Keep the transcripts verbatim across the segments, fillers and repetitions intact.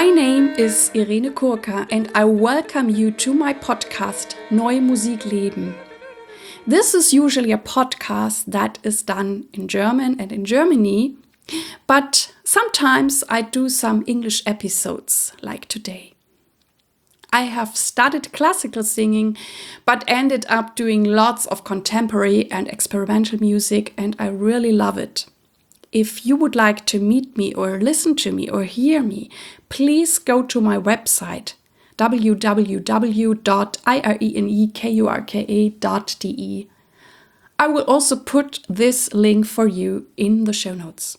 My name is Irene Kurka and I welcome you to my podcast Neue Musik leben. This is usually a podcast that is done in German and in Germany, but sometimes I do some English episodes like today. I have studied classical singing, but ended up doing lots of contemporary and experimental music, and I really love it. If you would like to meet me or listen to me or hear me, please go to my website w w w dot irenekurka dot d e. I will also put this link for you in the show notes.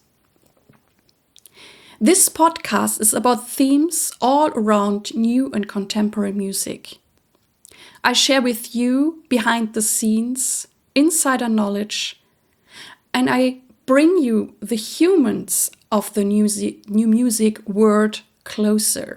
This podcast is about themes all around new and contemporary music. I share with you behind the scenes, insider knowledge, and I bring you the humans of the new music, new music world closer.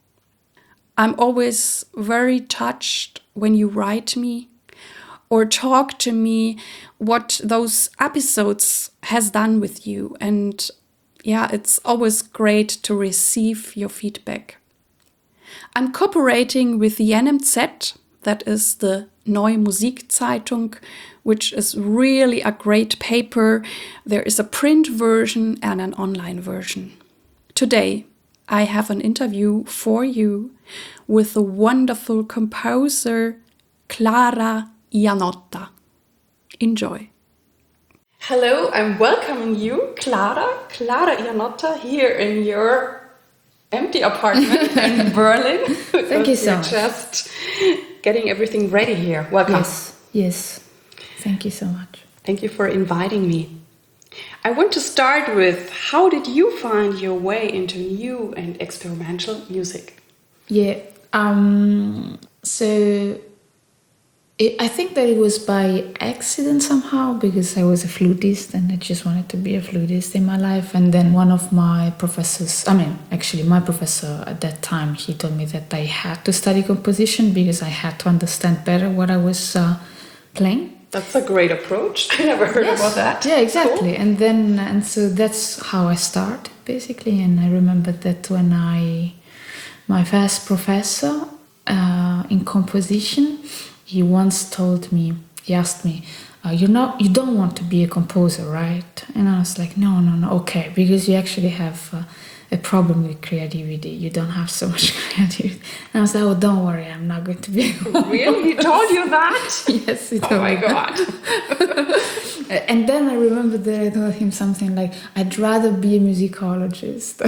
I'm always very touched when you write me or talk to me what those episodes has done with you. And yeah, it's always great to receive your feedback. I'm cooperating with the N M Z, that is the Neue Musik Zeitung, which is really a great paper. There is a print version and an online version. Today, I have an interview for you with the wonderful composer Clara Iannotta. Enjoy. Hello, I'm welcoming you, Clara, Clara Iannotta, here in your empty apartment in Berlin. Thank you so much. Just getting everything ready here. Welcome. Yes, yes. Thank you so much. Thank you for inviting me. I want to start with, how did you find your way into new and experimental music? Yeah, um, so it, I think that it was by accident somehow, because I was a flutist and I just wanted to be a flutist in my life. And then one of my professors, I mean, actually my professor at that time, he told me that I had to study composition because I had to understand better what I was uh, playing. That's a great approach. I never heard yes. about that. Yeah, exactly. Cool. And then, and so that's how I started, basically. And I remember that when I, my first professor uh, in composition, he once told me, he asked me, uh, you're not, you don't want to be a composer, right? And I was like, no, no, no, okay, because you actually have uh, a problem with creativity. You don't have so much creativity. And I was like, oh, don't worry, I'm not going to be a composer. Really? He told you that? Yes, he told Oh my me God. That. And then I remember that I told him something like, I'd rather be a musicologist.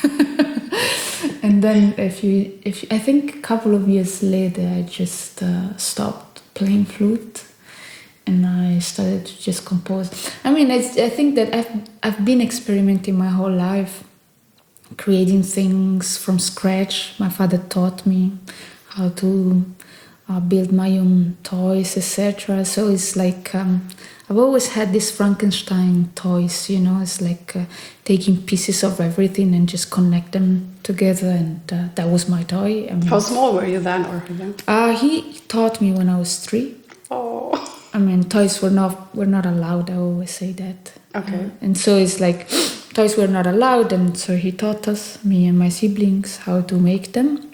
And then if you, if you, I think a couple of years later, I just uh, stopped playing flute and I started to just compose. I mean, it's, I think that I've, I've been experimenting my whole life, creating things from scratch. My father taught me how to uh, build my own toys, et cetera. So it's like um, I've always had these Frankenstein toys, you know. It's like uh, taking pieces of everything and just connect them together, and uh, that was my toy. I mean, how small were you then, or young? Uh, he taught me when I was three. Oh. I mean, toys were not were not allowed. I always say that. Okay. Uh, and so it's like toys were not allowed, and so he taught us, me and my siblings, how to make them.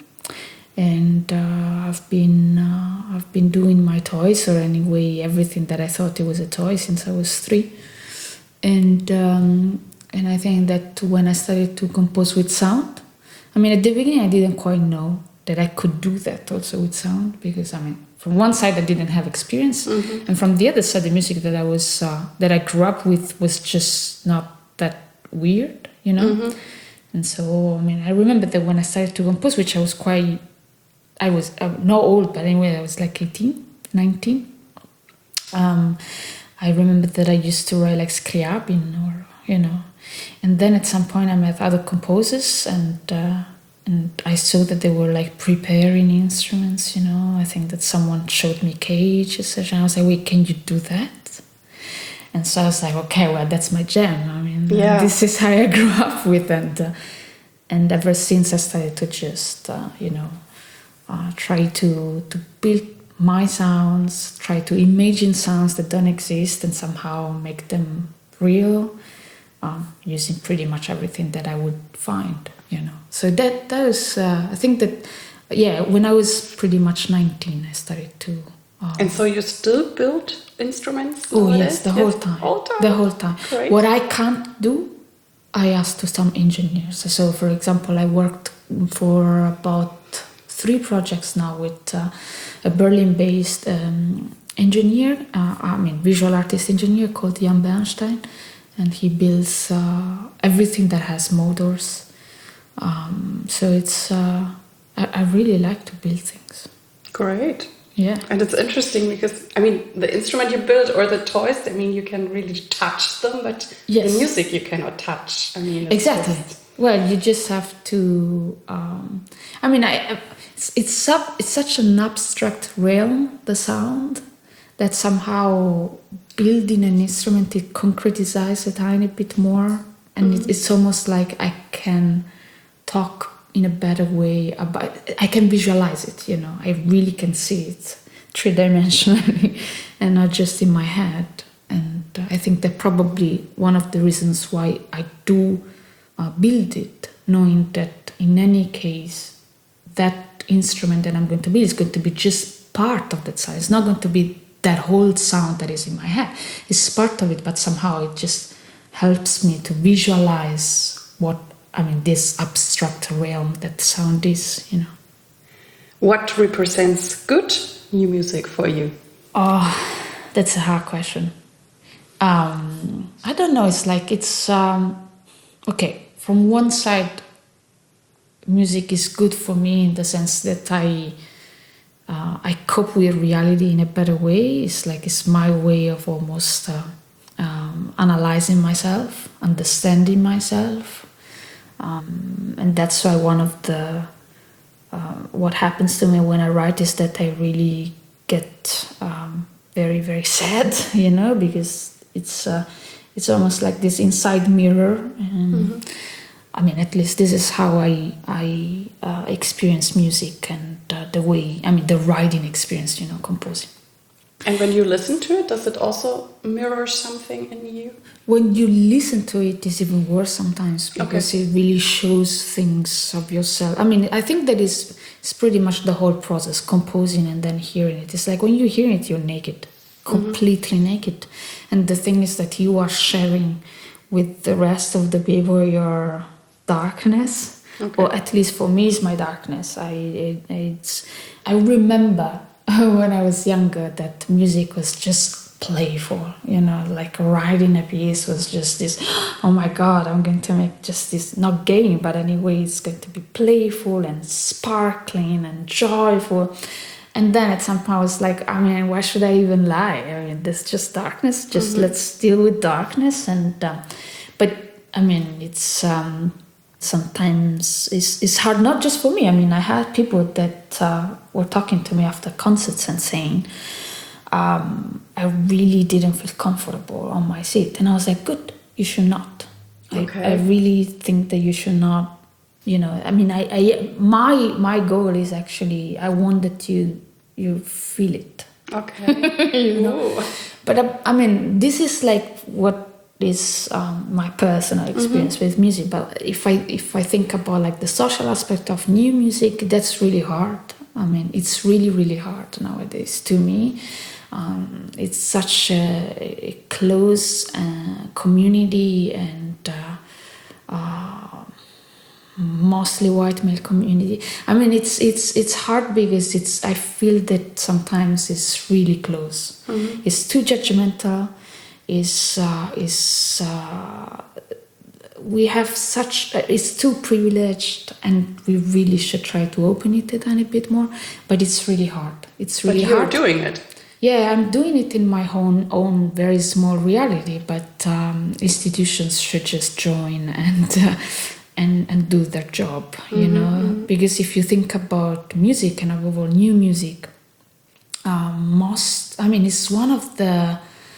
And uh, I've been uh, I've been doing my toys, or anyway everything that I thought it was a toy, since I was three. And um, and I think that when I started to compose with sound, I mean, at the beginning I didn't quite know that I could do that also with sound, because I mean, from one side I didn't have experience, mm-hmm. and from the other side the music that I was uh, that I grew up with was just not that weird, you know. Mm-hmm. And so I mean, I remember that when I started to compose, which I was quite, I was uh, not old, but anyway, I was like eighteen, nineteen. Um, I remember that I used to write like Scriabin, or you know, and then at some point I met other composers, and uh, and I saw that they were like preparing instruments, you know. I think that someone showed me Cage, et cetera. I was like, wait, can you do that? And so I was like, okay, well, that's my jam. I mean, yeah. This is how I grew up with, and uh, and ever since I started to just, uh, you know, uh, try to to build my sounds, try to imagine sounds that don't exist, and somehow make them real, um, using pretty much everything that I would find you know. So that that was, uh, I think that, yeah, when I was pretty much nineteen, I started to. Um, And so you still build instruments? oh nowadays? yes, the whole Yes, time, whole time. the whole time. Great. What I can't do, I asked to some engineers. So, for example, I worked for about three projects now with uh, a Berlin-based um, engineer, uh, I mean visual artist engineer called Jan Bernstein, and he builds uh, everything that has motors. Um, so it's uh, I, I really like to build things. Great. Yeah. And it's interesting because, I mean, the instrument you build or the toys, I mean, you can really touch them, but Yes. the music you cannot touch. I mean, it's Exactly. just- Well, you just have to. Um, I mean, I, it's it's, sub, it's such an abstract realm, the sound, that somehow building an instrument it concretizes a tiny bit more, and it, it's almost like I can talk in a better way about. I can visualize it. You know, I really can see it three dimensionally, and not just in my head. And uh, I think that probably one of the reasons why I do. Uh, build it, knowing that in any case, that instrument that I'm going to build is going to be just part of that sound. It's not going to be that whole sound that is in my head. It's part of it, but somehow it just helps me to visualize what, I mean, this abstract realm that sound is, you know. What represents good new music for you? Oh, that's a hard question. Um, I don't know. It's like it's... Um, Okay, from one side, music is good for me in the sense that I uh, I cope with reality in a better way. It's like it's my way of almost uh, um, analyzing myself, understanding myself, um, and that's why one of the uh, what happens to me when I write is that I really get um, very very sad, you know, because it's. Uh, It's almost like this inside mirror. And mm-hmm. I mean, at least this is how I I uh, experience music and uh, the way, I mean, the writing experience, you know, composing. And when you listen to it, does it also mirror something in you? When you listen to it, it's even worse sometimes because Okay. it really shows things of yourself. I mean, I think that is it's pretty much the whole process, composing and then hearing it. It's like when you hear it, you're naked. Completely mm-hmm. naked, and the thing is that you are sharing with the rest of the people your darkness, okay. Or at least for me, it's my darkness. I it, it's I remember when I was younger that music was just playful, you know, like writing a piece was just this. Oh my God, I'm going to make just this not game, but anyway, it's going to be playful and sparkling and joyful. And then at some point I was like, I mean, why should I even lie? I mean, there's just darkness. Just mm-hmm. let's deal with darkness. And um, but I mean, it's um, sometimes it's it's hard. Not just for me. I mean, I had people that uh, were talking to me after concerts and saying, um, I really didn't feel comfortable on my seat, and I was like, good, you should not. Okay. I, I really think that you should not. You know, I mean, I, I my my goal is actually I want that you you feel it. Okay. You know, but I, I mean, this is like what is um, my personal experience mm-hmm. with music. But if I if I think about like the social aspect of new music, that's really hard. I mean, it's really really hard nowadays to me. Um, it's such a, a close uh, community and. Uh, uh, mostly white male community. I mean, it's it's it's hard because it's. I feel that sometimes it's really close. Mm-hmm. It's too judgmental. Is uh, is uh, we have such. Uh, it's too privileged, and we really should try to open it a tiny bit more. But it's really hard. It's really but you're hard. doing it. Yeah, I'm doing it in my own own very small reality. But um, institutions should just join and. Uh, And, and do their job, you mm-hmm, know, mm-hmm. Because if you think about music and above all new music, um, most, I mean, it's one of the,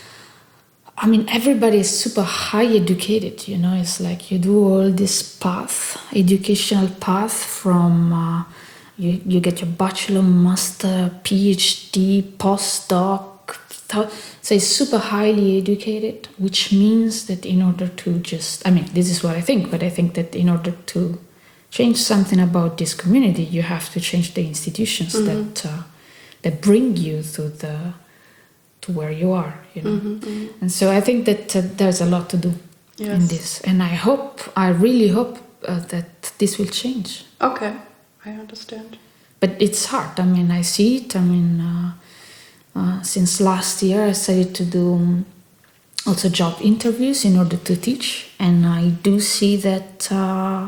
I mean, everybody is super high educated, you know, it's like you do all this path, educational path from, uh, you, you get your bachelor, master, PhD, postdoc, so it's super highly educated, which means that in order to just, I mean, this is what I think, but I think that in order to change something about this community, you have to change the institutions mm-hmm. that uh, that bring you to the to where you are, you know. Mm-hmm, mm-hmm. And so I think that uh, there's a lot to do yes. in this, and I hope, I really hope uh, that this will change. Okay, I understand. But it's hard. I mean, I see it. I mean, uh, uh, since last year, I started to do um, also job interviews in order to teach, and I do see that uh,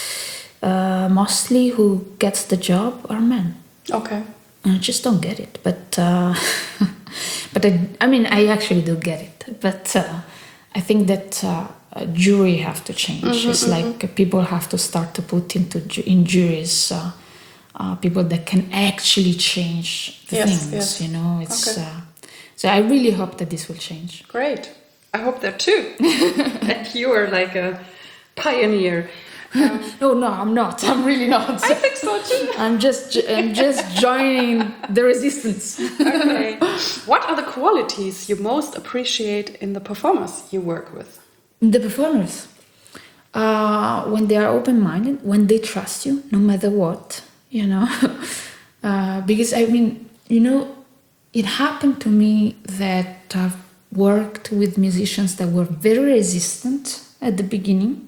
uh, mostly who gets the job are men. Okay. I just don't get it, but uh, but I, I mean, I actually do get it. But uh, I think that uh, a jury have to change. Mm-hmm, it's mm-hmm. like people have to start to put into in juries uh, uh, people that can actually change the yes, things. Yes. You know, it's okay. uh, so I really hope that this will change. Great, I hope that too. That you are like a pioneer. Um, no, no, I'm not. I'm really not. I think so too. I'm just, I'm just joining the resistance. Okay. What are the qualities you most appreciate in the performers you work with? The performers, uh, when they are open-minded, when they trust you, no matter what, you know. uh, because I mean, you know, it happened to me that I've worked with musicians that were very resistant at the beginning.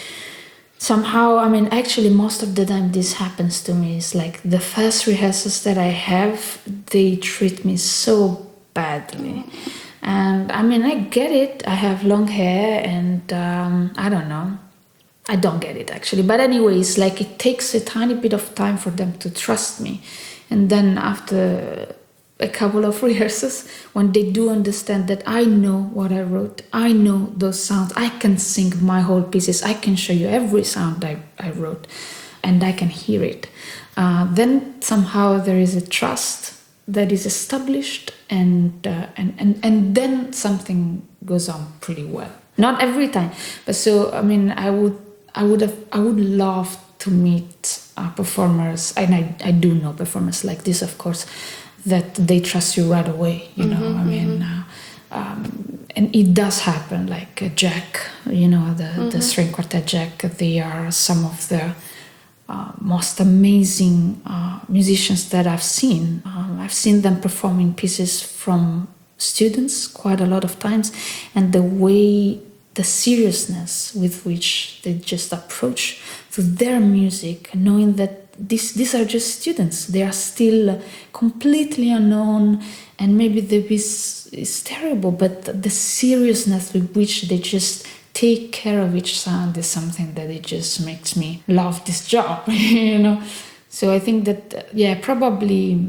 Somehow, I mean, actually, most of the time this happens to me. It's like the first rehearsals that I have, they treat me so badly. And I mean, I get it. I have long hair and um, I don't know. I don't get it, actually. But anyways, like it takes a tiny bit of time for them to trust me. And then after a couple of rehearsals, when they do understand that I know what I wrote, I know those sounds, I can sing my whole pieces, I can show you every sound I, I wrote, and I can hear it. Uh, then somehow there is a trust that is established, and, uh, and and and then something goes on pretty well. Not every time, but so I mean, I would I would have I would love to meet uh, performers, and I I do know performers like this, of course, that they trust you right away, you know. Mm-hmm, I mean, mm-hmm. uh, um, and it does happen. Like uh, Jack, you know, the mm-hmm. the string quartet Jack. They are some of the uh, most amazing uh, musicians that I've seen. Um, I've seen them performing pieces from students quite a lot of times, and the way, the seriousness with which they just approach to their music, knowing that These, these are just students. They are still completely unknown, and maybe the piece is terrible, but the seriousness with which they just take care of each sound is something that it just makes me love this job, you know. So I think that, yeah, probably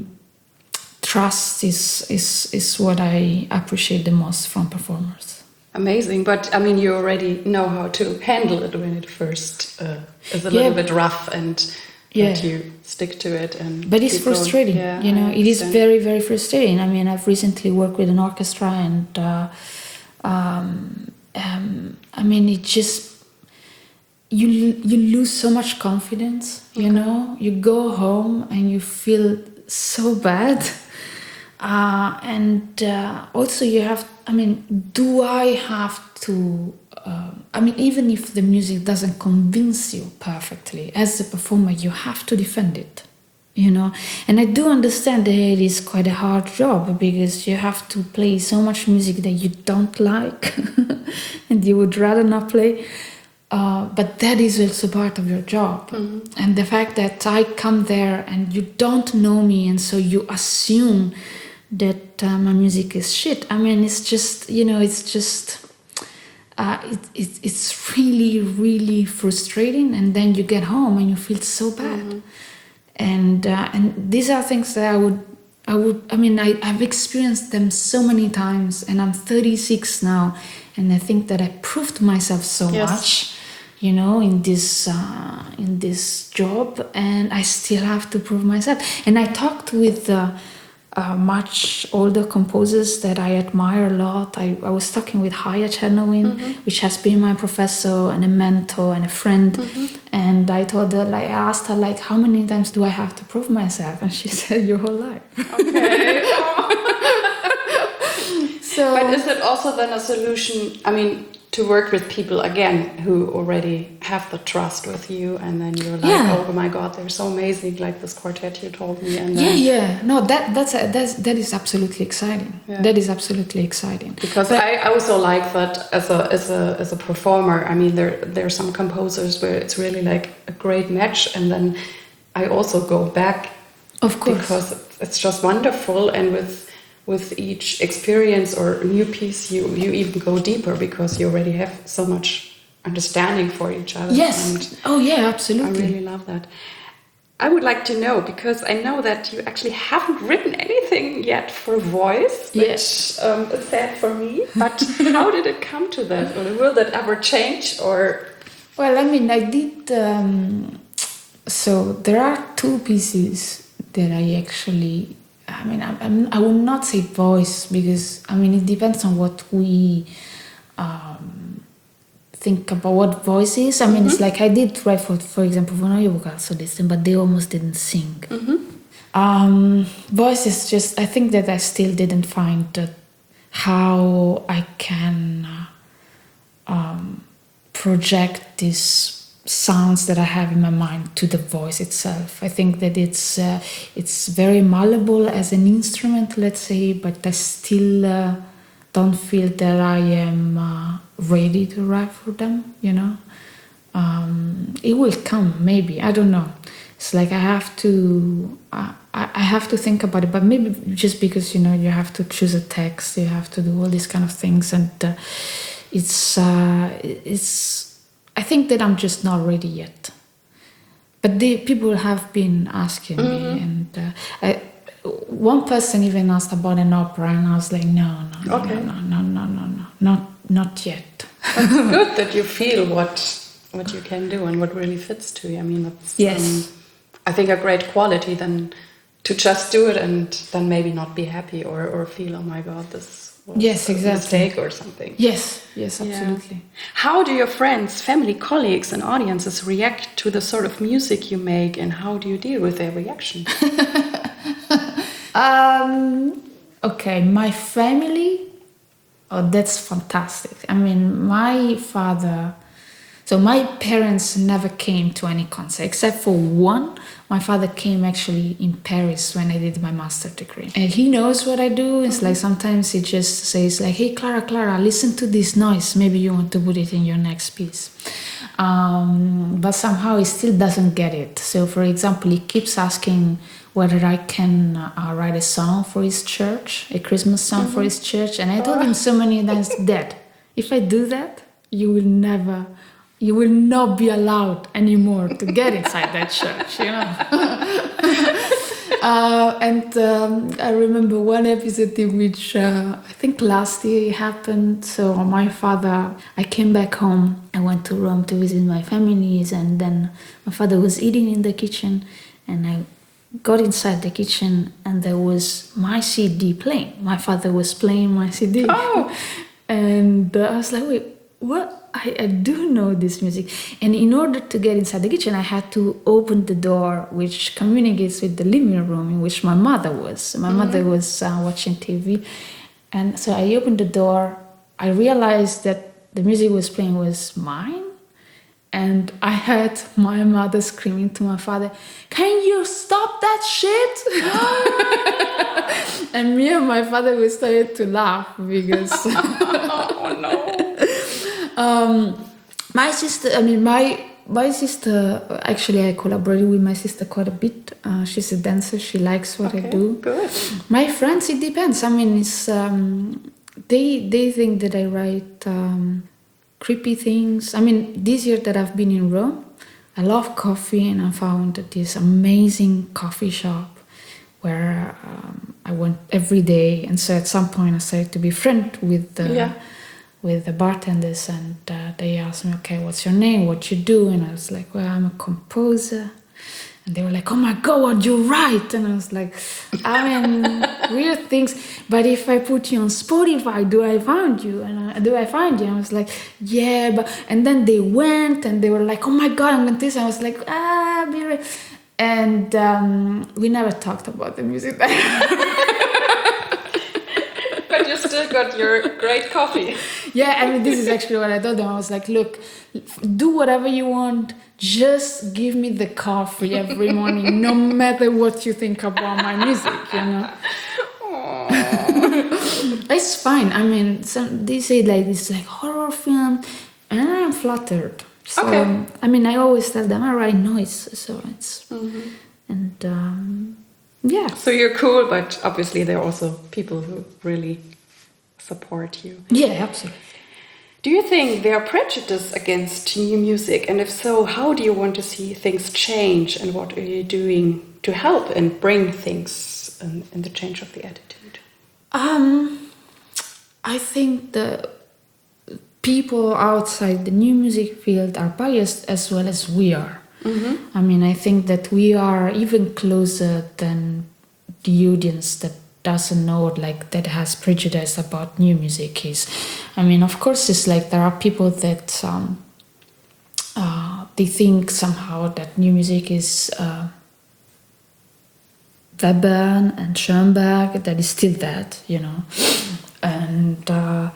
trust is, is, is what I appreciate the most from performers. Amazing, but I mean, you already know how to handle it when it first uh, is a yeah. little bit rough, and yeah. that you stick to it. And but it's frustrating, yeah, you know. It is very, very frustrating. I mean, I've recently worked with an orchestra, and uh, um, um, I mean, it just you you lose so much confidence. You okay. know, you go home and you feel so bad, uh, and uh, also you have. I mean, do I have to? Uh, I mean, even if the music doesn't convince you perfectly, as a performer, you have to defend it, you know. And I do understand that it is quite a hard job, because you have to play so much music that you don't like and you would rather not play. Uh, but that is also part of your job. Mm-hmm. And the fact that I come there and you don't know me, and so you assume that uh, my music is shit. I mean, it's just, you know, it's just... Uh, it, it, it's really, really frustrating, and then you get home and you feel so bad. Mm-hmm. And uh, and these are things that I would, I would, I mean, I, I've experienced them so many times, and I'm thirty-six now, and I think that I proved myself so yes. much, you know, in this uh, in this job, and I still have to prove myself. And I talked with. Uh, Uh, much older composers that I admire a lot. I, I was talking with Haya Chernovin, mm-hmm. which has been my professor and a mentor and a friend. Mm-hmm. And I told her, like, I asked her, like, how many times do I have to prove myself? And she said, your whole life. Okay. So, but is it also then a solution, I mean, to work with people again who already have the trust with you, and then you're like, Yeah. oh my God, they're so amazing, like this quartet you told me. And Yeah, then, yeah. No, that that's a, that's that is absolutely exciting. Yeah. That is absolutely exciting. Because But- I also like that as a as a as a performer. I mean, there there are some composers where it's really like a great match, and then I also go back, Of course. because it's just wonderful. And with with each experience or new piece, you you even go deeper because you already have so much understanding for each other. Yes. And Oh yeah, I absolutely. really love that. I would like to know, because I know that you actually haven't written anything yet for voice, which Yes. um, is sad for me. But how did it come to that? Or will that ever change? Or Well, I mean, I did. Um, so there are two pieces that I actually. I mean, I, I'm, I would not say voice, because I mean it depends on what we um, think about what voice is. I mean, it's like I did write for, for example, for Neue Vokalsolisten, but they almost didn't sing. Um, voice is just. I think that I still didn't find uh, how I can. Uh, um, project these sounds that I have in my mind to the voice itself. I think that it's uh, it's very malleable as an instrument, let's say, but I still uh, don't feel that I am uh, ready to write for them. You know, um, it will come maybe. I don't know. It's like I have to. Uh, I I have to think about it, but maybe just because you know you have to choose a text, you have to do all these kind of things, and. Uh, It's uh, it's. I think that I'm just not ready yet. But the people have been asking me, and uh, I, one person even asked about an opera, and I was like, no, no, no, Okay. no, no, no, no, no, not not yet. it's good that you feel what what you can do and what really fits to you. I mean, that's Yes. um, I think a great quality than to just do it and then maybe not be happy or or feel, oh my God, this. Was Yes, a exactly. mistake or something. Yes, yes, Yeah. absolutely. How do your friends, family, colleagues, and audiences react to the sort of music you make, and how do you deal with their reaction? Um, okay, my family, oh, that's fantastic. I mean, my father, so my parents never came to any concert except for one. My father came actually in Paris when I did my master degree. And he knows what I do. It's like sometimes he just says like, hey, Clara, Clara, listen to this noise. Maybe you want to put it in your next piece. Um, but somehow he still doesn't get it. So for example, he keeps asking whether I can uh, write a song for his church, a Christmas song for his church. And I told him so many times that if I do that, you will never... You will not be allowed anymore to get inside that church, you know. uh, and um, I remember one episode in which uh, I think last year it happened. So my father, I came back home. I went to Rome to visit my families, and then my father was eating in the kitchen, and I got inside the kitchen, and there was my C D playing. My father was playing my C D, Oh. and uh, I was like, wait. Well, I, I do know this music. And in order to get inside the kitchen, I had to open the door, which communicates with the living room in which my mother was. My mm-hmm. mother was uh, watching T V. And so I opened the door. I realized that the music was playing was mine. And I heard my mother screaming to my father, can you stop that shit? And me and my father, we started to laugh because... Oh, no. Um, my sister, I mean, my my sister, actually I collaborated with my sister quite a bit. Uh, she's a dancer, she likes what Okay, I do. good. My friends, it depends. I mean, it's um, they they think that I write um, creepy things. I mean, this year that I've been in Rome, I love coffee, and I found this amazing coffee shop where um, I went every day. And so at some point I started to be friend with the... Yeah. with the bartenders, and uh, they asked me, okay, what's your name, what you do? And I was like, well, I'm a composer. And they were like, oh my God, what do you write? And I was like, I mean, weird things. But if I put you on Spotify, do I find you? And I, do I find you? And I was like, yeah, but... And then they went, and they were like, oh my God, I'm going to this. And I was like, ah, be right. And um, we never talked about the music. But you still still got your great coffee. Yeah, I mean, this is actually what I told them. I was like, look, do whatever you want. Just give me the coffee every morning, no matter what you think about my music, you know. It's fine. I mean, some, they say like it's like horror film, and I'm flattered. So, Okay. I mean, I always tell them I write noise, so it's Mm-hmm. and um, yeah. So you're cool, but obviously there are also people who really support you. Yeah, absolutely. Do you think there are prejudices against new music? And if so, how do you want to see things change? And what are you doing to help and bring things in, in the change of the attitude? Um, I think the people outside the new music field are biased as well as we are. Mm-hmm. I mean, I think that we are even closer than the audience that doesn't know, like, that has prejudice about new music is. I mean, of course, it's like there are people that um, uh, they think somehow that new music is uh, Webern and Schoenberg, that is still that, you know. And uh,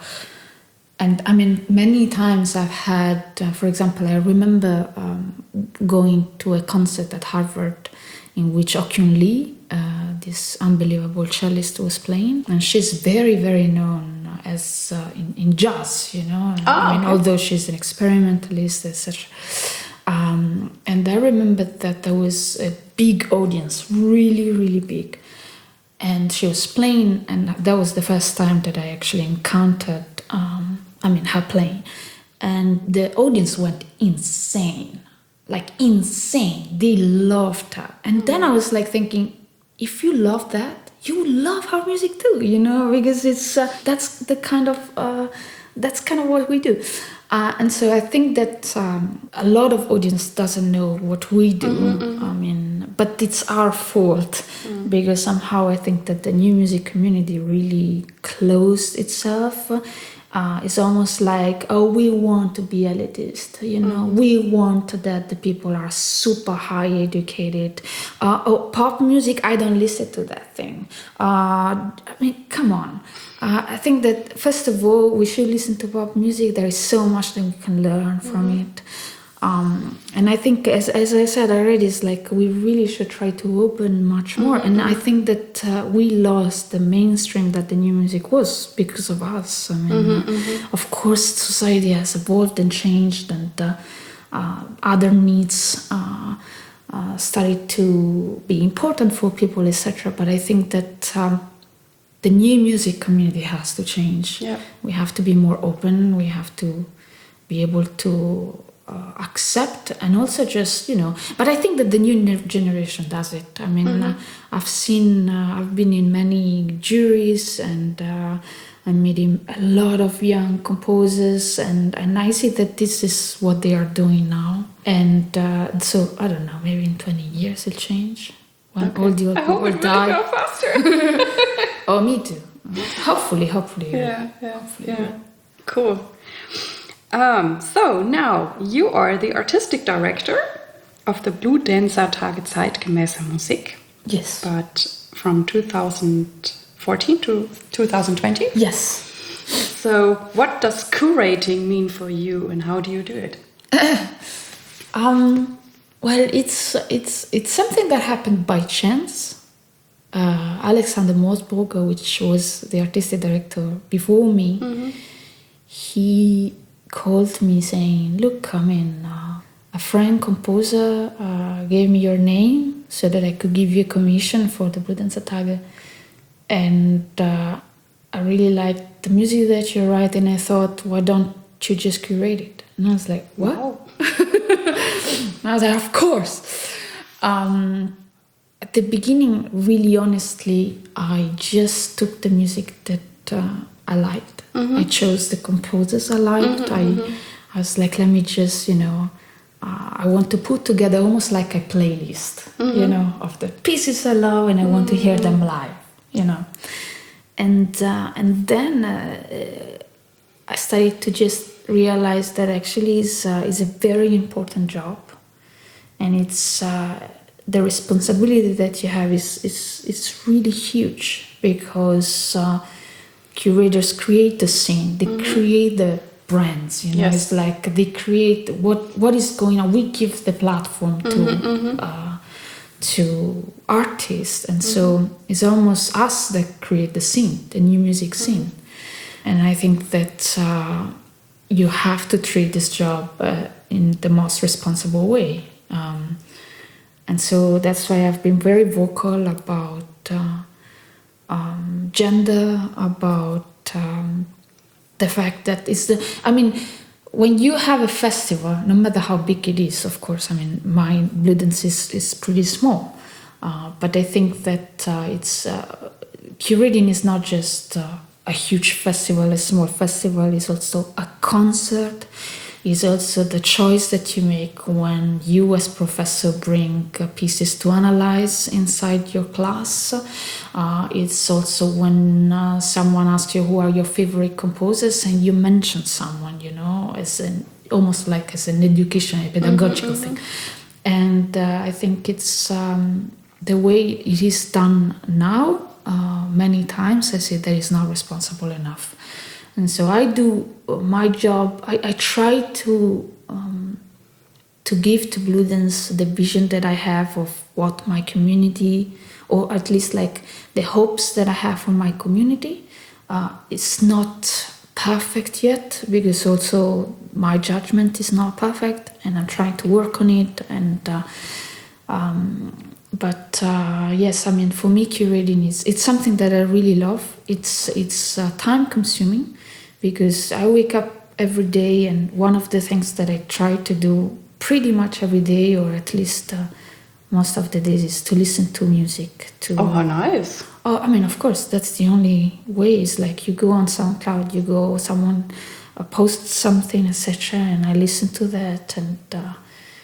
and I mean, many times I've had, uh, for example, I remember um, going to a concert at Harvard in which Okyun Lee, uh, this unbelievable cellist, was playing, and she's very, very known as uh, in, in jazz, you know. Oh, I mean, okay. although she's an experimentalist, et cetera. Um, and I remember that there was a big audience, really, really big, and she was playing, and that was the first time that I actually encountered, um, I mean, her playing, and the audience went insane. Like insane. They loved her. And then I was like thinking, if you love that, you love her music too, you know, because it's uh, that's the kind of uh, that's kind of what we do. Uh, and so I think that um, a lot of audience doesn't know what we do. Mm-hmm, mm-hmm. I mean, but it's our fault mm. because somehow I think that the new music community really closed itself. Uh, it's almost like, oh, we want to be elitist, you know, mm. we want that the people are super high educated. Uh, oh, pop music, I don't listen to that thing. Uh, I mean, come on. Uh, I think that, first of all, we should listen to pop music. There is so much that we can learn from mm-hmm. it. Um, and I think, as, as I said already, it's like we really should try to open much more. Mm-hmm. And I think that uh, we lost the mainstream that the new music was because of us. I mean, mm-hmm, mm-hmm. of course, society has evolved and changed, and uh, uh, other needs uh, uh, started to be important for people, et cetera. But I think that um, the new music community has to change. Yeah. We have to be more open. We have to be able to Uh, accept, and also just, you know, but I think that the new generation does it. I mean, mm-hmm. uh, I've seen, uh, I've been in many juries, and uh, I'm meeting a lot of young composers, and, and I see that this is what they are doing now. And uh, so, I don't know, maybe in twenty years it'll change. When okay. all the old I people hope it die. will go faster. Oh, me too. Hopefully, hopefully. Yeah, yeah, hopefully. yeah. Cool. Um, so now you are the artistic director of the Bluedancer Tage zeitgemäße Musik. Yes. But from two thousand fourteen to two thousand twenty? Yes. So what does curating mean for you, and how do you do it? um, well, it's it's it's something that happened by chance. Uh, Alexander Moosbrugger, which was the artistic director before me, mm-hmm. he called me saying, look, I mean, uh, a friend composer uh, gave me your name so that I could give you a commission for the Bluedancer Tage. And uh, I really liked the music that you write, and I thought, why don't you just curate it? And I was like, what? Wow. And I was like, of course. Um, at the beginning, really honestly, I just took the music that uh, I liked. Mm-hmm. I chose the composers I liked. Mm-hmm, I, mm-hmm. I was like, let me just, you know, uh, I want to put together almost like a playlist, mm-hmm. you know, of the pieces I love, and I want mm-hmm. to hear them live, you know. And uh, and then uh, I started to just realize that actually is uh, is a very important job, and it's uh, the responsibility that you have is is is really huge, because. Uh, curators create the scene, they mm-hmm. create the brands, you know, yes. it's like they create what what is going on. We give the platform to mm-hmm, mm-hmm. Uh, to artists, and mm-hmm. so it's almost us that create the scene, the new music scene. Mm-hmm. And I think that uh, you have to treat this job uh, in the most responsible way. Um, and so that's why I've been very vocal about uh, um, gender, about um, the fact that it's the, I mean, when you have a festival, no matter how big it is, of course, I mean, my Bluedance is, is pretty small. Uh, but I think that uh, it's, uh, curating is not just uh, a huge festival, a small festival, it's also a concert. Is also the choice that you make when you as professor bring uh, pieces to analyze inside your class. Uh, it's also when uh, someone asks you who are your favorite composers and you mention someone, you know, as an almost like as an education, a pedagogical mm-hmm, thing. Mm-hmm. And uh, I think it's um, the way it is done now. Uh, many times I say that is not responsible enough. And so I do my job. I, I try to um, to give to Bluedance the vision that I have of what my community, or at least like the hopes that I have for my community. Uh, it's not perfect yet, because also my judgment is not perfect, and I'm trying to work on it. And uh, um, but uh, yes, I mean, for me, curating is it's something that I really love. It's it's uh, time consuming, because I wake up every day, and one of the things that I try to do pretty much every day, or at least uh, most of the days, is to listen to music. To oh, how nice! Oh, I mean, of course, that's the only way. Is like you go on SoundCloud, you go someone uh, posts something, et cetera, and I listen to that, and. Uh,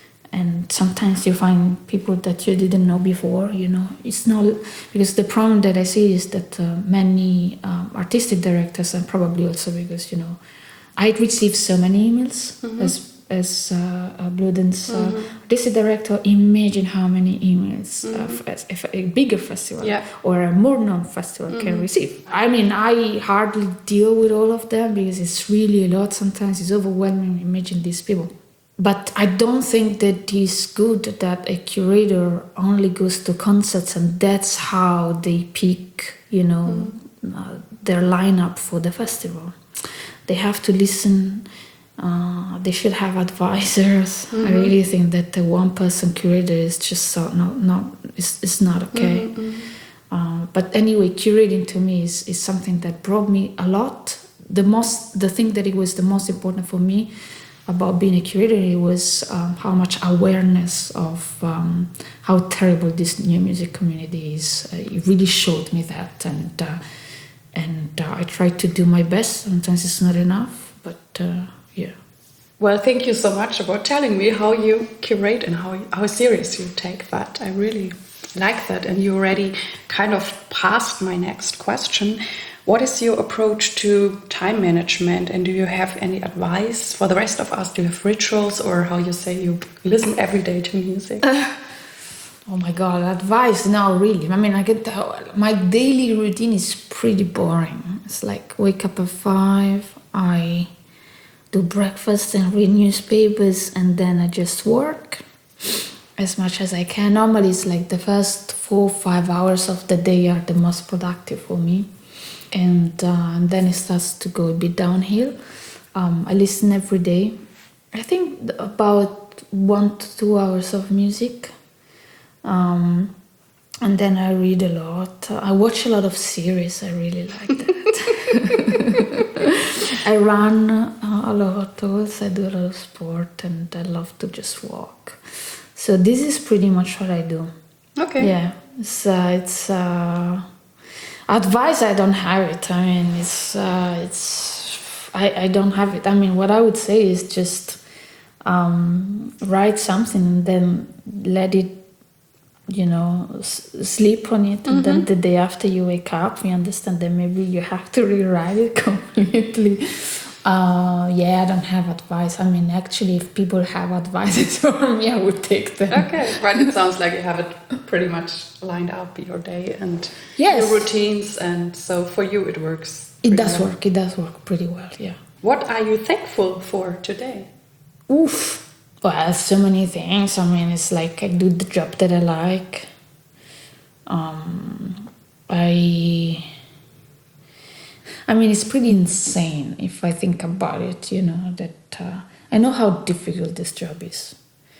And sometimes you find people that you didn't know before, you know. It's not, because the problem that I see is that uh, many um, artistic directors, and probably also because, you know, I receive so many emails mm-hmm. as as uh, a Bluedance uh, mm-hmm. artistic director. Imagine how many emails mm-hmm. uh, if, if a bigger festival yeah. or a more known festival mm-hmm. can receive. I mean, I hardly deal with all of them because it's really a lot. Sometimes it's overwhelming. Imagine these people. But I don't think that it's good that a curator only goes to concerts and that's how they pick, you know, mm. uh, their lineup for the festival. They have to listen. Uh, they should have advisors. Mm-hmm. I really think that the one-person curator is just so no, no, it's, it's not okay. Mm-hmm. Uh, but anyway, curating to me is, is something that brought me a lot. The most, the thing that it was the most important for me about being a curator, it was um, how much awareness of um, how terrible this new music community is. Uh, it really showed me that, and uh, and uh, I tried to do my best. Sometimes it's not enough, but uh, yeah. Well, thank you so much about telling me how you curate and how how serious you take that. I really like that, and you already kind of passed my next question. What is your approach to time management, and do you have any advice for the rest of us? Do you have rituals, or how you say you listen every day to music? Uh, oh my God, advice? No, really. I mean, I get the, my daily routine is pretty boring. It's like wake up at five, I do breakfast and read newspapers, and then I just work as much as I can. Normally, it's like the first four or five hours of the day are the most productive for me. And, uh, and then it starts to go a bit downhill. Um, I listen every day. I think about one to two hours of music. Um, and then I read a lot. I watch a lot of series. I really like that. I run uh, a lot also. I do a lot of sport, and I love to just walk. So this is pretty much what I do. Okay. Yeah. It's... Uh, it's uh, Advice, I don't have it. I mean, it's, uh, it's, I, I don't have it. I mean, what I would say is just um, write something and then let it, you know, s- sleep on it. Mm-hmm. And then the day after you wake up, you understand that maybe you have to rewrite it completely. Uh, yeah, I don't have advice. I mean, actually, if people have advices for me, I would take them. Okay, but it sounds like you have it pretty much lined up, your day and yes. your routines, and so for you it works It pretty does well. work. It does work pretty well. Yeah. What are you thankful for today? Oof. Well, so many things. I mean, it's like I do the job that I like. Um, I. I mean, it's pretty insane if I think about it. You know that uh, I know how difficult this job is.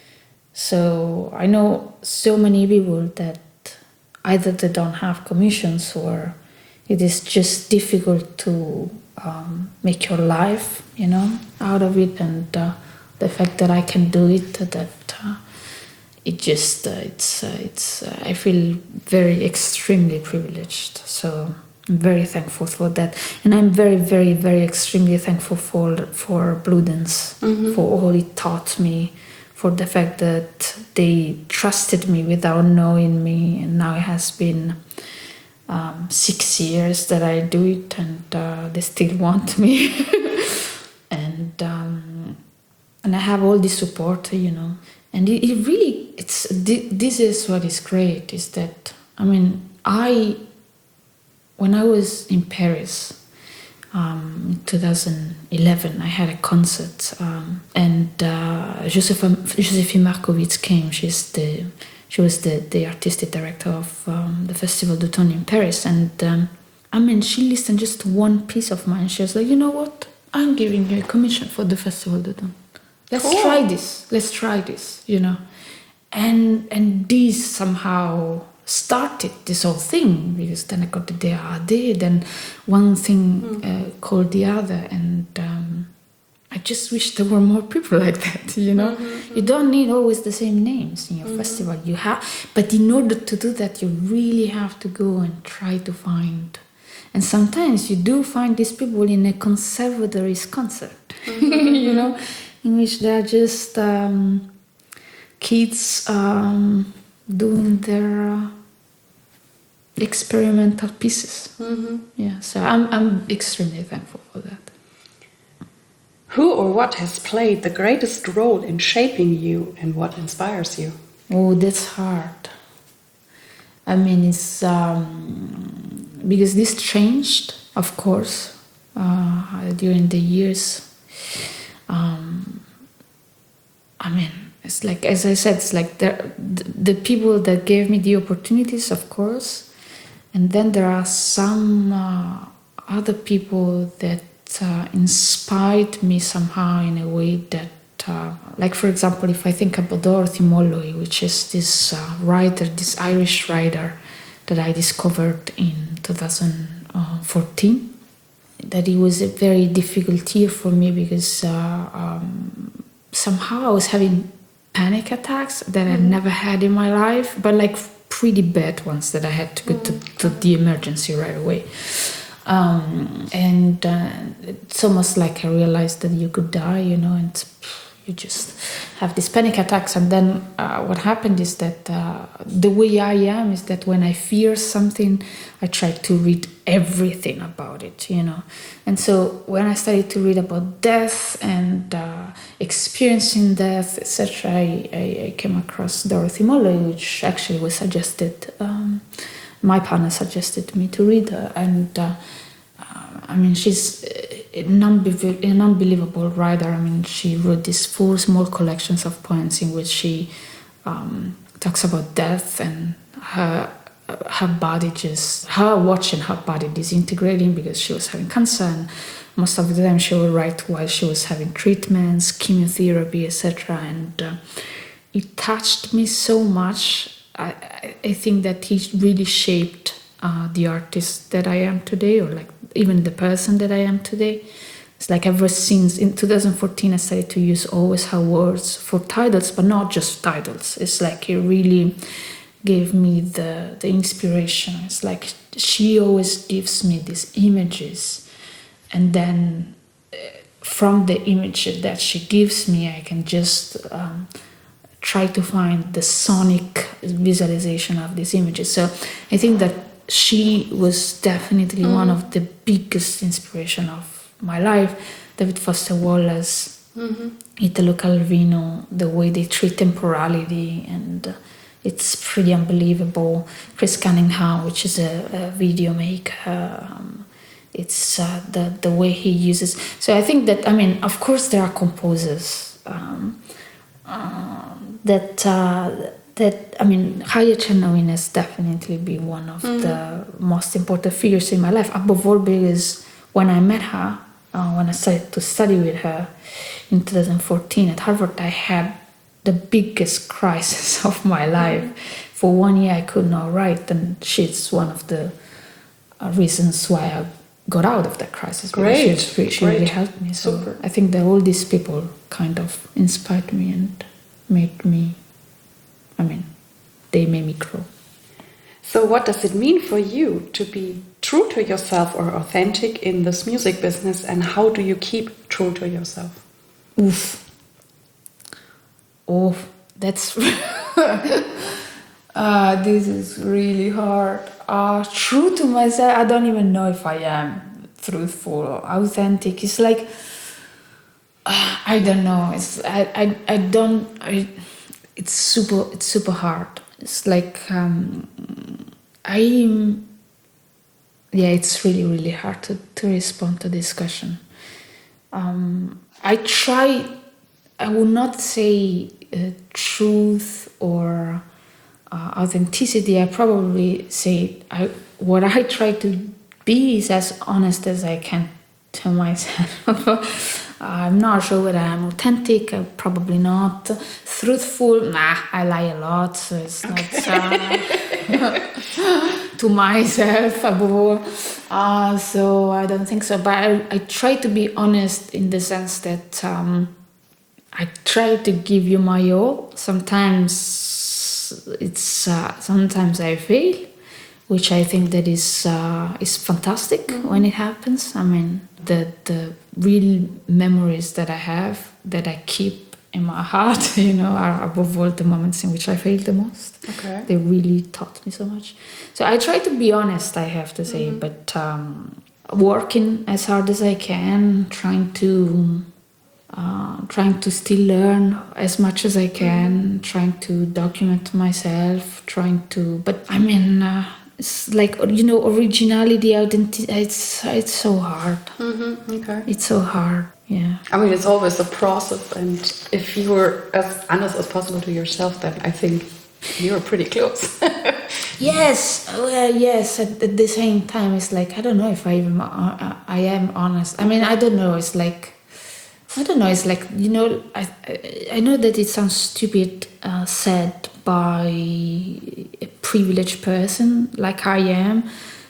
So I know so many people that either they don't have commissions or it is just difficult to um, make your life, you know, out of it. And uh, the fact that I can do it, that uh, it just, uh, it's, uh, it's. Uh, I feel very extremely privileged. So I'm very thankful for that, and I'm very, very, very extremely thankful for for Blue Dance, mm-hmm. for all it taught me, for the fact that they trusted me without knowing me, and now it has been um, six years that I do it, and uh, they still want me, and um, and I have all this support, you know, and it, it really, it's this is what is great, is that I mean I. When I was in Paris um, in two thousand eleven, I had a concert, um, and uh, Josefa, Josephine Markovits came. She's the she was the, the artistic director of um, the Festival d'Automne in Paris, and um, I mean, she listened just to one piece of mine. She was like, you know what? I'm giving you a commission for the Festival d'Automne. Let's cool. try this. Let's try this. You know, and and this somehow started this whole thing, because then I got the D A D, then one thing mm. uh, called the other, and um, I just wish there were more people like that, you know. Mm-hmm. You don't need always the same names in your mm-hmm. festival. You have, but in order to do that, you really have to go and try to find. And sometimes you do find these people in a conservatory's concert, mm-hmm. you know, in which they're just um, kids um, doing their uh, experimental pieces. Mm-hmm. Yeah, so I'm I'm extremely thankful for that. Who or what has played the greatest role in shaping you, and what inspires you? Oh, that's hard. I mean, it's um, because this changed, of course, uh, during the years. Um, I mean, it's like, as I said, it's like the, the people that gave me the opportunities, of course. And then there are some uh, other people that uh, inspired me somehow in a way that, uh, like for example, if I think about Dorothy Molloy, which is this uh, writer, this Irish writer that I discovered in two thousand fourteen, that it was a very difficult year for me because uh, um, somehow I was having panic attacks that mm-hmm. I'd never had in my life, but like pretty bad ones that I had to go to, to the emergency right away. Um, and uh, it's almost like I realized that you could die, you know, and you just have these panic attacks. And then uh, what happened is that uh, the way I am is that when I fear something, I try to read everything about it, you know. And so when I started to read about death and uh, experiencing death, et cetera, I, I, I came across Dorothy Molloy, which actually was suggested, um, my partner suggested me to read her. And uh, uh, I mean, she's an, unbe- an unbelievable writer. I mean, she wrote these four small collections of poems in which she um, talks about death and her her body just, her watching her body disintegrating because she was having cancer, and most of the time she would write while she was having treatments, chemotherapy, et cetera. And uh, it touched me so much. I, I, I think that it really shaped uh, the artist that I am today, or like even the person that I am today. It's like ever since in two thousand fourteen I started to use always her words for titles, but not just titles. It's like it really gave me the, the inspiration. It's like she always gives me these images, and then uh, from the image that she gives me, I can just um, try to find the sonic visualization of these images. So I think that she was definitely mm-hmm. one of the biggest inspiration of my life. David Foster Wallace, mm-hmm. Italo Calvino, the way they treat temporality, and uh, it's pretty unbelievable. Chris Cunningham, which is a, a video maker, um, it's uh, the the way he uses. So I think that, I mean, of course there are composers um, uh, that uh, that I mean, Haya Chernovin has definitely been one of mm-hmm. the most important figures in my life. Above all, because when I met her, uh, when I started to study with her in two thousand fourteen at Harvard, I had the biggest crisis of my life. Mm-hmm. For one year, I could not write, and she's one of the uh, reasons why I got out of that crisis. Great, she, she Great. really helped me. So Super. I think that all these people kind of inspired me and made me. I mean, they made me grow. So what does it mean for you to be true to yourself or authentic in this music business, and how do you keep true to yourself? Oof. Oh, that's... uh, this is really hard. Uh, true to myself, I don't even know if I am truthful or authentic. It's like... Uh, I don't know. It's I, I, I don't... I, it's super it's super hard. It's like... Um, I... Yeah, it's really, really hard to, to respond to this question. Um, I try... I would not say uh, truth or uh, authenticity. I probably say I, what I try to be is as honest as I can to myself. I'm not sure whether I'm authentic. Uh, probably not. Truthful? Nah, I lie a lot, so it's okay. not uh, to myself above all. Uh, so I don't think so. But I, I try to be honest in the sense that. Um, I try to give you my all. Sometimes it's uh, sometimes I fail, which I think that is uh, is fantastic mm-hmm. when it happens. I mean, the the real memories that I have that I keep in my heart, you know, are above all the moments in which I failed the most. Okay, they really taught me so much. So I try to be honest. I have to say, mm-hmm. but um, working as hard as I can, trying to. Uh, trying to still learn as much as I can, trying to document myself, trying to... But I mean, uh, it's like, you know, originality, identity, it's it's so hard. Mm-hmm. Okay. It's so hard, yeah. I mean, it's always a process, and if you were as honest as possible to yourself, then I think you're pretty close. Yes, well, yes, at, at the same time, it's like, I don't know if I even, uh, I am honest. I mean, I don't know, it's like, I don't know, it's like, you know, I I know that it sounds stupid uh, said by a privileged person like I am,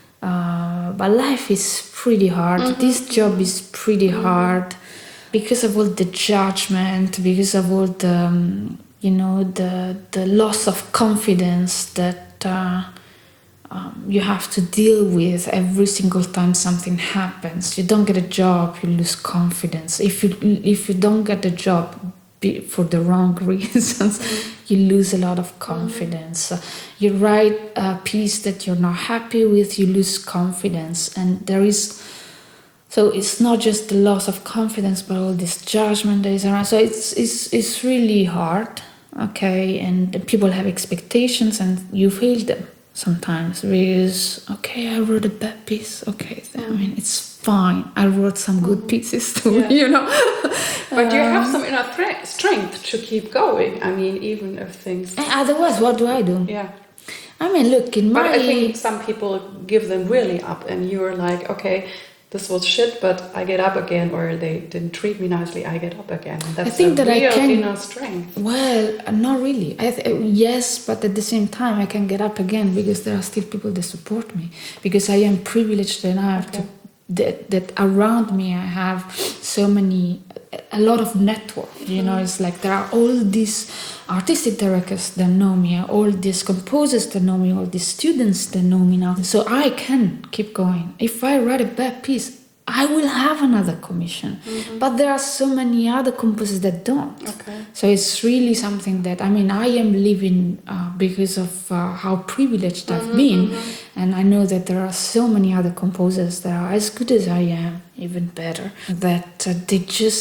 uh, but life is pretty hard. Mm-hmm. This job is pretty mm-hmm. hard because of all the judgment, because of all the, um, you know, the, the loss of confidence that uh, Um, you have to deal with every single time something happens. You don't get a job, you lose confidence. If you if you don't get a job for the wrong reasons, you lose a lot of confidence. Uh, you write a piece that you're not happy with, you lose confidence. And there is, so it's not just the loss of confidence, but all this judgment that is around. So it's it's it's really hard, okay? And people have expectations, and you fail them. Sometimes because, okay, I wrote a bad piece. Okay, I mean, it's fine. I wrote some good pieces too, yeah. you know. But you have some inner thre- strength to keep going. I mean, even if things... Otherwise, what do I do? Yeah. I mean, look, in my... But I think some people give them really up, and you're like, okay, this was shit, but I get up again, or they didn't treat me nicely, I get up again. And that's I think a that real I can, inner strength. Well, not really. I th- yes, but at the same time, I can get up again because there are still people that support me. Because I am privileged enough okay. to, that, that around me I have so many, a lot of network. You mm. know, it's like there are all these artistic directors that know me, all these composers that know me, all these students that know me now. So I can keep going. If I write a bad piece, I will have another commission. Mm-hmm. But there are so many other composers that don't. Okay. So it's really something that, I mean, I am living uh, because of uh, how privileged mm-hmm, I've been. Mm-hmm. And I know that there are so many other composers that are as good as I am, even better, that uh, they just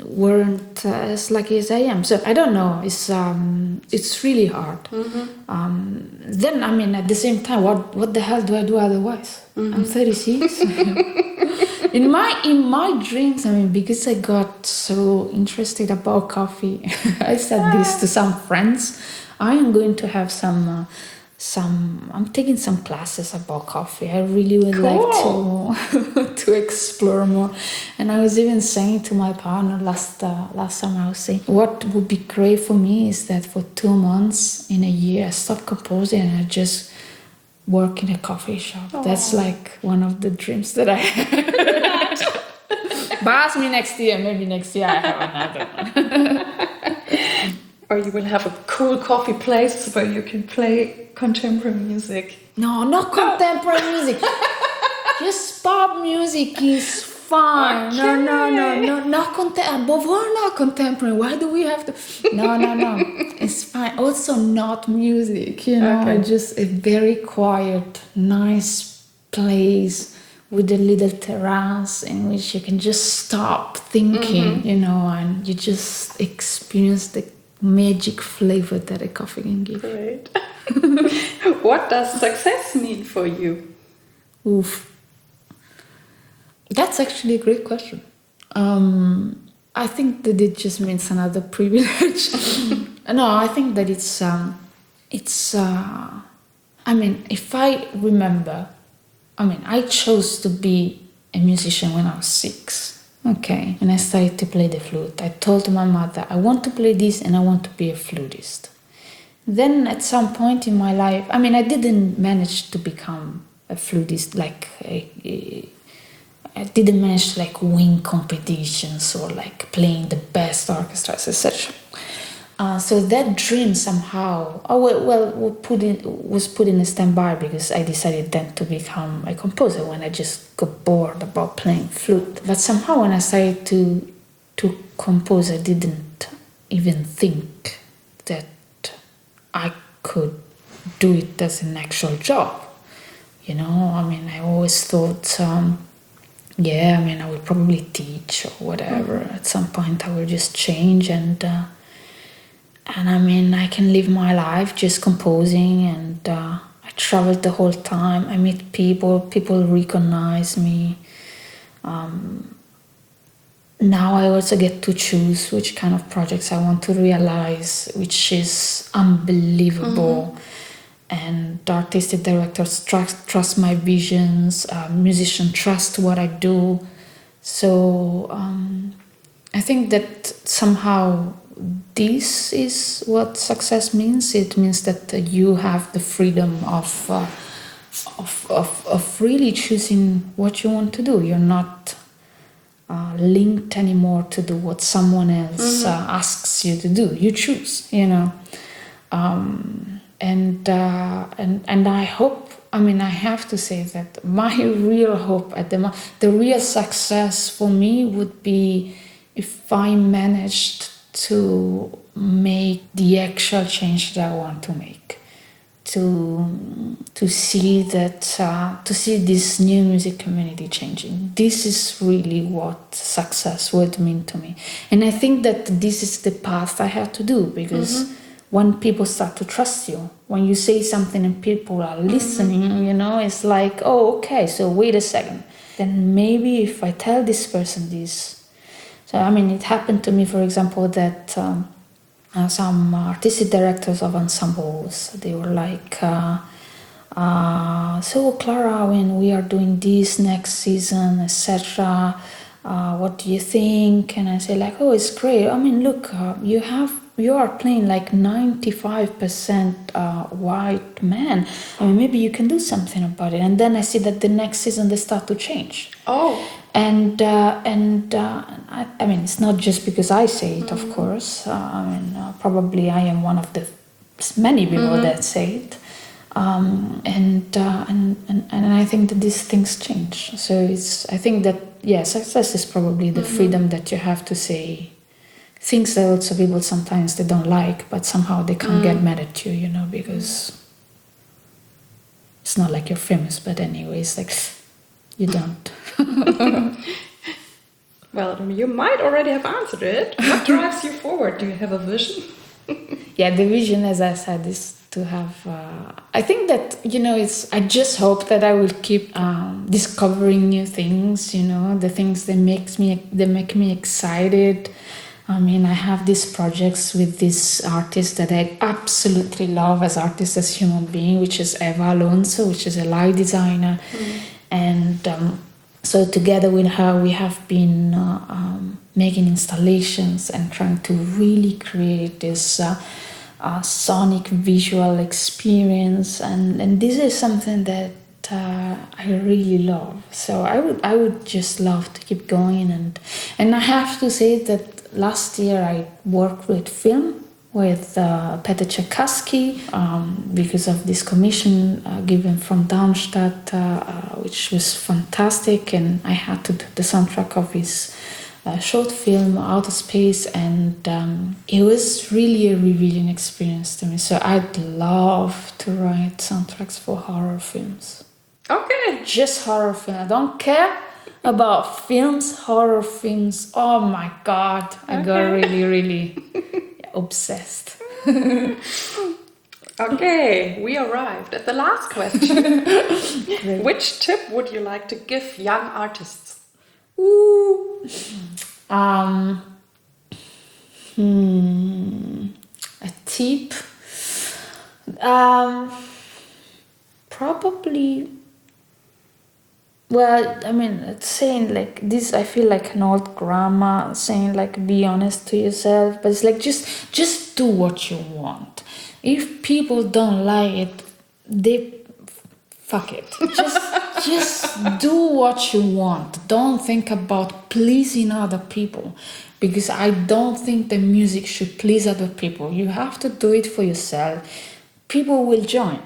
weren't uh, as lucky as I am. So I don't know. It's um, it's really hard. Mm-hmm. Um, then I mean, at the same time, what what the hell do I do otherwise? Mm-hmm. I'm thirty-six. in my in my dreams, I mean, because I got so interested about coffee, I said this to some friends. I am going to have some. Uh, Some I'm taking some classes about coffee. I really would Cool. like to to explore more. And I was even saying to my partner last uh, last summer, I was saying, what would be great for me is that for two months in a year I stop composing and I just work in a coffee shop. Aww. That's like one of the dreams that I have. But ask me next year, maybe next year I have another one. Or you will have a cool coffee place where you can play contemporary music. No, not contemporary music. Just pop music is fine. Okay. No, no, no, no, not contemporary. Above all, not contemporary. Why do we have to? No, no, no. It's fine. Also, not music. You know, Okay. just a very quiet, nice place with a little terrace in which you can just stop thinking. Mm-hmm. You know, and you just experience the magic flavor that a coffee can give. Great. What does success mean for you? Oof. That's actually a great question. Um, I think that it just means another privilege. No, I think that it's, um, it's. Uh, I mean, if I remember, I mean, I chose to be a musician when I was six. Okay, and I started to play the flute. I told my mother, I want to play this and I want to be a flutist. Then at some point in my life, I mean, I didn't manage to become a flutist, like, a, a, I didn't manage to like win competitions or like playing the best orchestras, et cetera. Uh, so that dream somehow, oh well, well put in, was put in a standby because I decided then to become a composer when I just got bored about playing flute. But somehow when I started to to compose, I didn't even think that I could do it as an actual job. You know, I mean, I always thought, um, yeah, I mean, I will probably teach or whatever. Mm-hmm. At some point, I will just change and. Uh, And I mean, I can live my life just composing and uh, I travel the whole time. I meet people, people recognize me. Um, now I also get to choose which kind of projects I want to realize, which is unbelievable. Mm-hmm. And artistic directors trust, trust my visions, uh, musicians trust what I do. So um, I think that somehow this is what success means. It means that uh, you have the freedom of, uh, of, of of really choosing what you want to do. You're not uh, linked anymore to do what someone else mm-hmm. uh, asks you to do. You choose, you know. Um, and uh, and and I hope. I mean, I have to say that my real hope at the moment, the real success for me would be if I managed to make the actual change that I want to make, to to see that uh, to see this new music community changing. This is really what success would mean to me, and I think that this is the path I have to do because mm-hmm. when people start to trust you, when you say something and people are listening, mm-hmm. you know, it's like, oh, okay, so wait a second, then maybe if I tell this person this. So, I mean, it happened to me, for example, that um, uh, some artistic directors of ensembles, they were like, uh, uh, so Clara, when we are doing this next season, et cetera, uh, what do you think? And I say like, oh, it's great. I mean, look, uh, you have you are playing like ninety-five percent uh, white men. I mean, maybe you can do something about it. And then I see that the next season they start to change. Oh. And uh, and uh, I, I mean, it's not just because I say it, mm-hmm. of course. Uh, I mean, uh, probably I am one of the many people mm-hmm. that say it. Um, and, uh, and and and I think that these things change. So it's I think that yeah, success is probably the mm-hmm. freedom that you have to say things that also people sometimes they don't like, but somehow they can't mm. get mad at you, you know, because it's not like you're famous, but anyways, like you don't. Well, you might already have answered it. What drives you forward? Do you have a vision? Yeah, the vision, as I said, is to have. Uh, I think that you know, it's. I just hope that I will keep um, discovering new things. You know, the things that makes me that make me excited. I mean, I have these projects with this artist that I absolutely love as artist, as human being, which is Eva Alonso, which is a light designer, mm. and. Um, So together with her, we have been uh, um, making installations and trying to really create this uh, uh, sonic visual experience, and, and this is something that uh, I really love. So I would I would just love to keep going, and and I have to say that last year I worked with film. With uh, Peter Tchaikovsky, um, because of this commission uh, given from Darmstadt, uh, uh, which was fantastic, and I had to do the soundtrack of his uh, short film Outer Space, and um, it was really a revealing experience to me. So I'd love to write soundtracks for horror films. Okay. Just horror films. I don't care about films, horror films. Oh my God, I okay. got really, really obsessed. Okay, we arrived at the last question. Which tip would you like to give young artists? Ooh. Um, hmm, a tip? Um, probably. Well, I mean, it's saying like this, I feel like an old grandma saying like, be honest to yourself, but it's like, just, just do what you want. If people don't like it, they, fuck it. Just, just do what you want. Don't think about pleasing other people, because I don't think the music should please other people. You have to do it for yourself. People will join.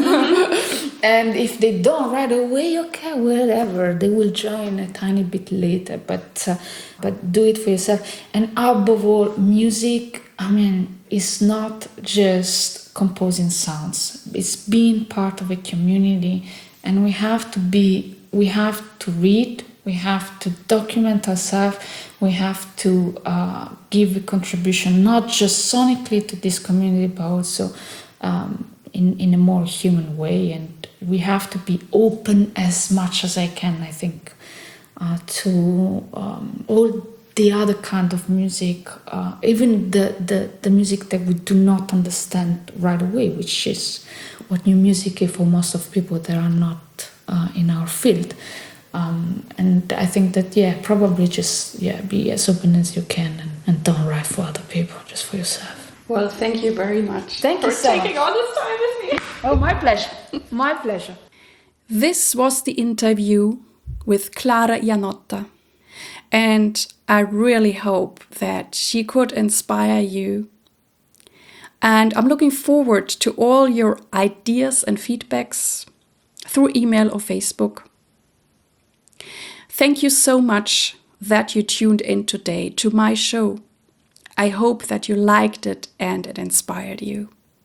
And if they don't right away, okay, whatever, they will join a tiny bit later, but uh, but do it for yourself. And above all, music, I mean, is not just composing sounds, it's being part of a community, and we have to be, we have to read, we have to document ourselves, we have to uh, give a contribution, not just sonically to this community, but also um, in, in a more human way. And we have to be open as much as I can, I think, uh, to um, all the other kind of music, uh, even the, the, the music that we do not understand right away, which is what new music is for most of people that are not uh, in our field. Um, and I think that, yeah, probably just yeah be as open as you can, and, and don't write for other people, just for yourself. Well, thank you very much thank for you so taking much. all this time with me. Oh, my pleasure. My pleasure. This was the interview with Clara Janotta, and I really hope that she could inspire you. And I'm looking forward to all your ideas and feedbacks through email or Facebook. Thank you so much that you tuned in today to my show. I hope that you liked it and it inspired you.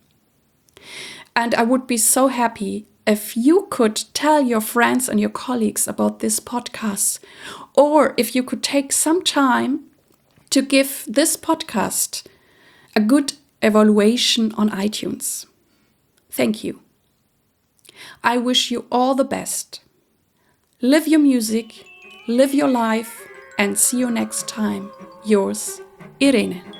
And I would be so happy if you could tell your friends and your colleagues about this podcast, or if you could take some time to give this podcast a good evaluation on iTunes. Thank you. I wish you all the best. Live your music, live your life, and see you next time. Yours, Irene.